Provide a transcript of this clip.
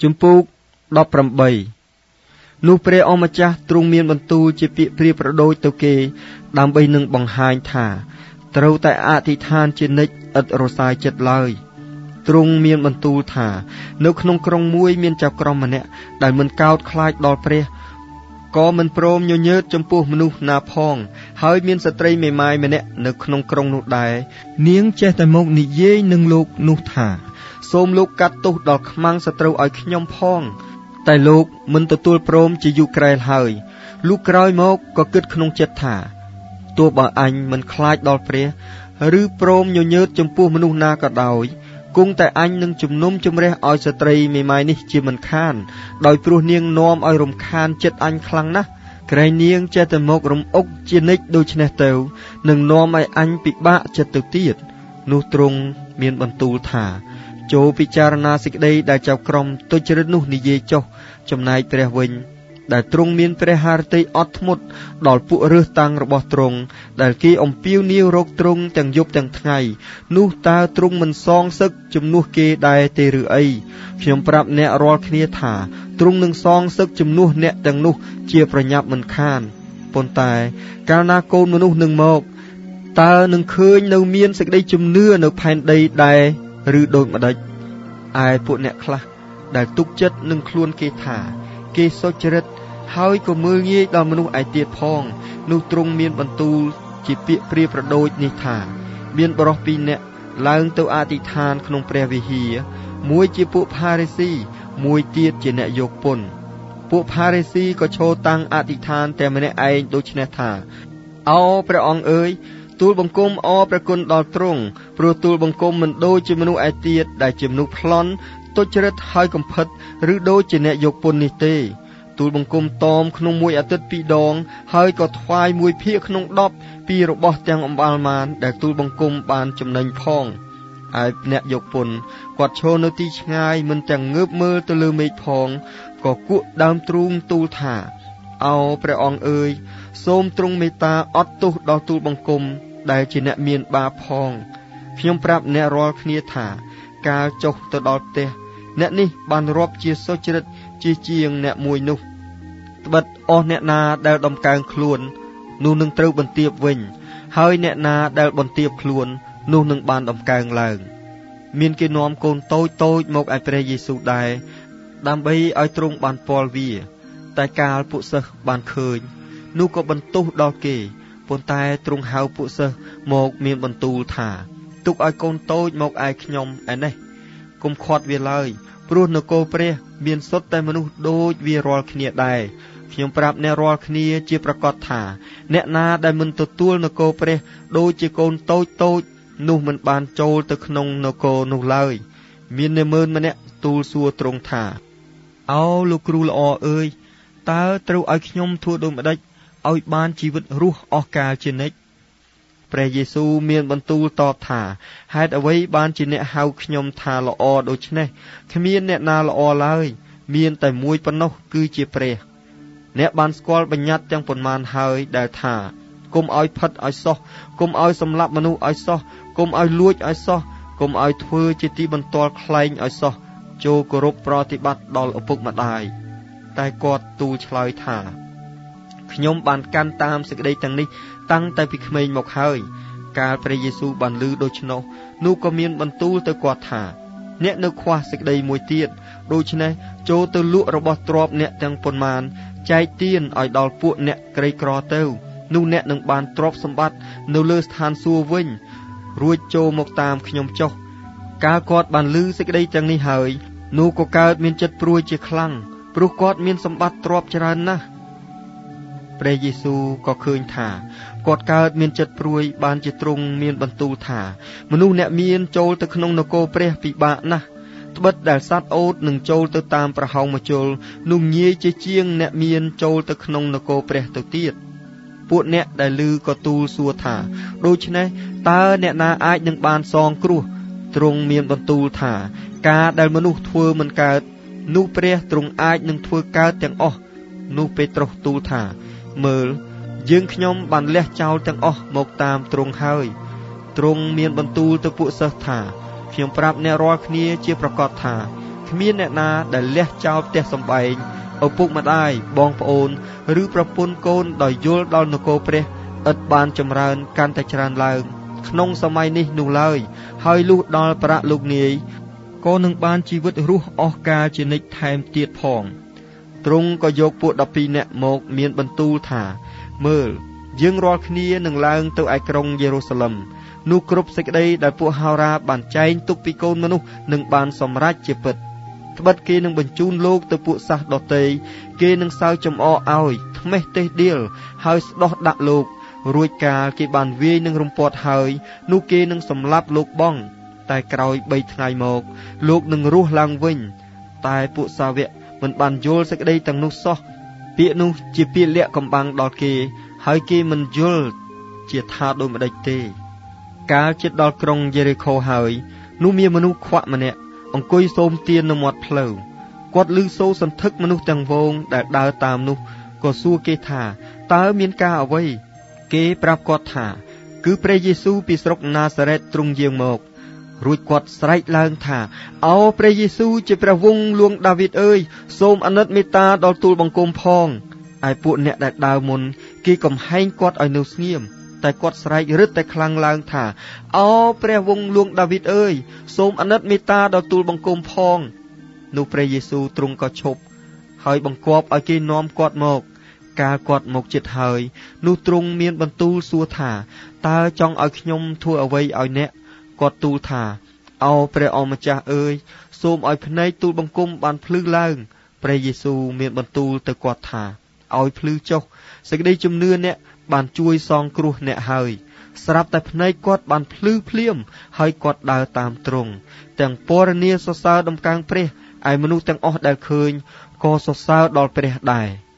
ជំពូក18នោះព្រះអម្ចាស់ទ្រង់មានបន្ទូលជាពាក្យព្រាយប្រដូចទៅគេដើម្បីនឹងបង្ហាញថាត្រូវតែអធិដ្ឋានជានិច្ចឥតរសាយចិត្តឡើយទ្រង់មានបន្ទូលថានៅក្នុងក្រុងមួយមានចៅក្រមម្នាក់ដែលមិនកោតខ្លាចដល់ព្រះក៏មិនព្រមញញើតចំពោះមនុស្សណាផងហើយមានស្ត្រីមេម៉ាយម្នាក់នៅក្នុងក្រុងនោះដែរនាងចេះតែមកនិយាយនឹងលោកនោះថាសូមលោកកាត់ទោសដល់ខ្មាំងសត្រូវឲ្យខ្ញុំផងតែលោកមិនទទួលព្រមជាយូរក្រែលហើយលុះក្រោយមកក៏គិតក្នុងចិត្តថាទោះបើអញមិនខ្លាចដល់ព្រះឬព្រមញញើតចំពោះមនុស្សណាក៏ដោយគង់តែអញនឹងជំនុំជម្រះឲ្យស្ត្រីមេម៉ាយនេះជាមិនខានដោយព្រោះនាងនាំឲ្យរំខានចិត្តអញខ្លាំងណាស់ក្រែងនាងចេះតែមករំអុកជានិច្ចដូច្នេះទៅនឹងនាំឲ្យអញពិបាកចិត្តទៅទៀតនោះទ្រង់មានបន្ទូលថាចូលពិចារណាសេចក្តីដែលចៅក្រមទុច្ចរិតនោះនិយាយចុះចំណែកព្រះវិញដែលទ្រង់មានព្រះハរតីអត់ធ្មត់ដល់ពួករើសតាំងរបស់ទ្រង់ដែលគេអំពាវនាវរកទ្រង់ទាំងយប់ទាំងថ្ងៃនោះតើទ្រង់មិនសងសឹកជំនួសគេដែរទេឬអីខ្ញុំប្រាប់អ្នករាល់គ្នាថាទ្រង់នឹងសងសឹកជំនួសអ្នកទាំងនោះជាប្រញាប់មិនខានប៉ុន្តែកាលណាកូនមនុស្សនឹងមកតើនឹងឃើញនៅមានសេចក្តីជំនឿនៅផែនដីដែរឬដូចម្ដេចឯពួកអ្នកខ្លះដែលទុកចិត្តនឹងខ្លួនគេថាគេសុចរិតហើយក៏មើលងាយដល់មនុស្សឯទៀតផងនោះទ្រង់មានបន្ទូលជាពាក្យព្រាយប្រដូចនេះថាមានបរិសុទ្ធ2នាក់ឡើងទៅអធិដ្ឋានក្នុងព្រះវិហារមួយជាពួកផារីស៊ីមួយទៀតជាអ្នកយកពន្ធពួកផារីស៊ីក៏ឈរតាំងអធិដ្ឋានតែម្នាក់ឯងដូច្នេះថាអោព្រះអង្គអើយទូលបង្គំអរព្រះគុណដល់ទ្រង់ព្រោះទូលបង្គំមិនដូចជាមនុស្សឯទៀតដែលជាមនុស្សប្លន់ទុច្ចរិតហើយកំផិតឬដូចជាអ្នកយកពន្ធនេះទេទូលបង្គំតមក្នុងមួយអាទិត្យ2ដងហើយក៏ថ្វាយ1ភាគក្នុង10ពីរបស់ទាំងអំបាលមានដែលទូលបង្គំបានចំណេញផងឯអ្នកយកពន្ធគាត់ឈរនៅទីឆ្ងាយមិនទាំងងើបមើលទៅលើមេឃផងក៏គក់ដើមទ្រូងទូលថាអោព្រះអង្គអើយសូមទ្រង់មេត្តាអត់ទោសដល់ទូលបង្គំដែលជាអ្នកមានបាបផងខ្ញុំប្រាប់អ្នករាល់គ្នាថាកាលចុះទៅដល់ផ្ទះអ្នកនេះបានរាប់ជាសុចរិតជាងអ្នកមួយនោះត្បិតអស់អ្នកណាដែលដំកើងខ្លួននោះនឹងត្រូវបន្ទាបវិញហើយអ្នកណាដែលបន្ទាបខ្លួននោះនឹងបានដំកើងឡើងមានគេនាំកូនតូចមកឲ្យព្រះយេស៊ូវដែរដើម្បីឲ្យទ្រង់បានពាល់វាតែកាលពួកសិស្សបានឃើញនោះក៏បន្ទោសដល់គេប៉ុន្តែទ្រង់ហៅពួកសិស្សមកមានបន្ទូលថាទុកឲ្យកូនតូចមកឯខ្ញុំឯនេះកុំខាត់វាឡើយព្រោះនគរព្រះមានសុទ្ធតែមនុស្សដូចវារាល់គ្នាដែរខ្ញុំប្រាប់អ្នករាល់គ្នាជាប្រកាសថាអ្នកណាដែលមិនទទួលនគរព្រះដូចជាកូនតូចនោះមិនបានចូលទៅក្នុងនគរនោះឡើយមានអ្នកមើលម្នាក់ទូលសួរទ្រង់ថាអោលោកគ្រូល្អអើយតើត្រូវឲ្យខ្ញុំធ្វើដូចម្ដេចឲ្យបានជីវិតរស់អស់កាលជានិច្ចព្រះយេស៊ូវមានបន្ទូលតបថាហេតុអ្វីបានជាអ្នកហៅខ្ញុំថាល្អដូច្នេះគ្មានអ្នកណាល្អឡើយមានតែមួយប៉ុណ្ណោះគឺជាព្រះអ្នកបានស្គាល់បញ្ញត្តិទាំងប៉ុន្មានហើយដែលថាកុំឲ្យផិតឲ្យសោះកុំឲ្យសម្លាប់មនុស្សឲ្យសោះកុំឲ្យលួចឲ្យសោះកុំឲ្យធ្វើជាទីបន្ទាល់ខ្លែងឲ្យសោះចូលគោរពប្រតិបត្តិដល់ឪពុកម្ដាយតែគាត់ទូលឆ្លើយថាខ្ញុំបានកាន់តាមសេចក្តីទាំងនេះតាំងតែពីក្មេងមកហើយកាលព្រះយេស៊ូវបានឮដូច្នោះនោះក៏មានបន្ទូលទៅគាត់ថាអ្នកនៅខ្វះសេចក្តីមួយទៀតដូច្នេះចូលទៅលក់របស់ទ្រព្យអ្នកទាំងប៉ុន្មានចែកទានឲ្យដល់ពួកអ្នកក្រីក្រទៅនោះអ្នកនឹងបានទ្រព្យសម្បត្តិនៅលើស្ថានសួគ៌វិញរួចចូលមកតាមខ្ញុំចុះកាលគាត់បានឮសេចក្តីទាំងនេះហើយនោះក៏កើតមានចិត្តព្រួយជាខ្លាំងព្រោះគាត់មានសម្បត្តិទ្រព្យច្រើនណាស់ព្រះយេស៊ូវក៏ឃើញថាគាត់កើតមានចិត្តព្រួយបានជាទ្រង់មានបន្ទូលថាមនុស្សអ្នកមានចូលទៅក្នុងនគរព្រះពិបាកណាស់ត្បិតដែលសត្វអូតនឹងចូលទៅតាមប្រហោងម្ជុលនោះងាយជាងអ្នកមានចូលទៅក្នុងនគរព្រះទៅទៀតពួកអ្នកដែលឮក៏ទូលសួរថាដូច្នេះតើអ្នកណាអាចនឹងបានសងគ្រោះទ្រង់មានបន្ទូលថាការដែលមនុស្សធ្វើមិនកើតនោះព្រះទ្រង់អាចនឹងធ្វើកើតទាំងអស់នោះពេត្រុសទូលថាមើលយើងខ្ញុំបានលះចោលទាំងអស់មកតាមទ្រង់ហើយទ្រង់មានបន្ទូលទៅពួកសិស្សថាខ្ញុំប្រាប់អ្នករាល់គ្នាជាប្រកាសថាគ្មានអ្នកណាដែលលះចោលផ្ទះសម្បែងឪពុកម្ដាយបងប្អូនឬប្រពន្ធកូនដោយយល់ដល់នគរព្រះឥតបានចម្រើនកាន់តែច្រើនឡើងក្នុងសម័យនេះនោះឡើយហើយលុះដល់ប្រាក់លោកនាយក៏នឹងបានជីវិតរស់អស់កាលជានិច្ចថែមទៀតផងទ្រង់ក៏យកពួក12នាក់មកមានបន្ទូលថាមើលយើងរាល់គ្នានឹងឡើងទៅឯក្រុងយេរូសាឡឹមនោះគ្រប់សេចក្តីដែលពួកហោរាបានចែងទុកពីកូនមនុស្សនឹងបានសម្រេចជាពិតត្បិតគេនឹងបញ្ជូនលោកទៅពួកសាសដទៃគេនឹងសើចំអកឲ្យថ្មេះទេសដៀលហើយស្ដោះដាក់លោករួចកាលគេបានវាយនឹងរំពាត់ហើយនោះគេនឹងសម្លាប់លោកបងតែក្រោយ3ថ្ងៃមកលោកនឹងរស់ឡើងវិញតែពួកសាវកមិនបានយល់សេចក្តីទាំងនោះសោះពាក្យនោះជាពាក្យលាក់កំបាំងដល់គេហើយគេមិនយល់ជាថាដូចម្ដេចទេកាលជិតដល់ក្រុងយេរីកូហើយនោះមានមនុស្សខ្វាក់ម្នាក់អង្គុយសូមទាននៅមាត់ផ្លូវគាត់ឮសូរសន្ធឹកមនុស្សទាំងវងដែលដើរតាមនោះក៏សួរគេថាតើមានការអ្វីគេប្រាប់គាត់ថាគឺព្រះយេស៊ូវពីស្រុកណាសារ៉េតទ្រង់យាងមករួចគាត់ស្រែកឡើងថាឱព្រះយេស៊ូវជាព្រះវង្សលួងដាវីតអើយសូមអាណិតមេត្តាដល់ទូលបង្គំផងឯពួកអ្នកដែលដើរមុនគេកំហែងគាត់ឲ្យនៅស្ងៀមតែគាត់ស្រែករឹតតែខ្លាំងឡើងថាឱព្រះវង្សលួងដាវីតអើយសូមអាណិតមេត្តាដល់ទូលបង្គំផងនោះព្រះយេស៊ូវទ្រង់ក៏ឈប់ហើយបង្គាប់ឲ្យគេនាំគាត់មកកាលគាត់មកជិតហើយនោះទ្រង់មានបន្ទូលសួរថាតើចង់ឲ្យខ្ញុំធ្វើអ្វីឲ្យអ្នកគាត់ទូលថាឱព្រះអម្ចាស់អើយសូមឲ្យភ្នែកទូលបង្គំបានភ្លឺឡើងព្រះយេស៊ូវមានបន្ទូលទៅគាត់ថាឲ្យភ្លឺចុះសេចក្តីជំនឿអ្នកបានជួយសងគ្រោះអ្នកហើយស្រាប់តែភ្នែកគាត់បានភ្លឺភ្លាមហើយគាត់ដើរតាមទ្រង់ទាំងពរនាសរសើរដំកើងព្រះឯមនុស្សទាំងអស់ដែលឃើញក៏សរសើរដល់ព្រះដែរ